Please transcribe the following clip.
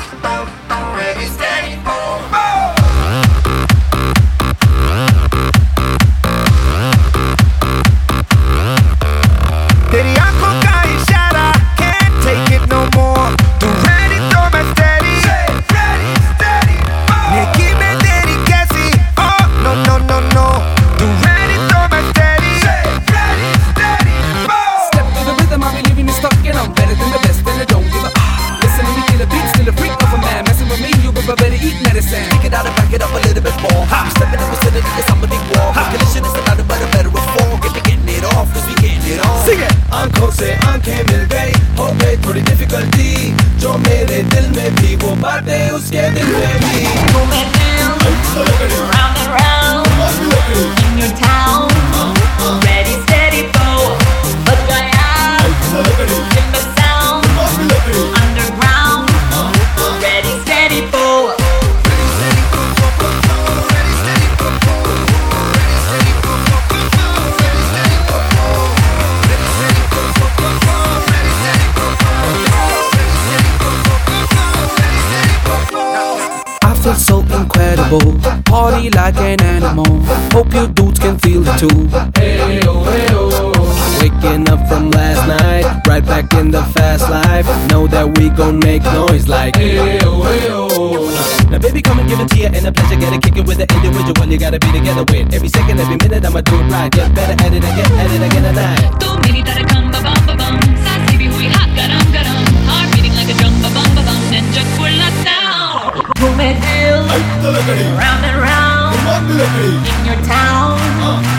Ready, steady, go. तेरी आंखों का इशारा can't take it no more. तू ready तो मैं steady. नेकी में तेरी कैसी? Oh no no no no. तू ready तो मैं steady. Step to the rhythm, I be leaving you stuck and I'm better than the best and I don't give a Listen to me, kill a beat, still a freak of a man. Messing with me, you better eat medicine. Pick it out and back it up a little bit more. I'm stepping in vicinity, yes I'm a big wall. Calculation is another better reform. Getting it off, cause we getting it on. Sing it. आंखों से आंखें मिल गई, हो गई थोड़ी difficulty, जो मेरे दिल में थी वो बातें उसके दिल में भी. Moving down, round and round, in your town, ready, steady, go. Look I am, in the sound, underground, ready, steady, go. I feel so incredible, party like an animal. Hope you dudes can feel it too. Waking up from last night, right back in the fast life. Know that we gon' make noise like Now baby come and give it to you and a pleasure. Get it kicking with the individual you gotta be together with. Every second, every minute I'ma do it right. Get better at it again, at it again tonight. तू मेरी तरह come ba bum ba bum, साथी भी हुई hot garam garam, heart beating like a drum ba bum ba bum, ninja kulla sound. Moving hill, round and round, in your town,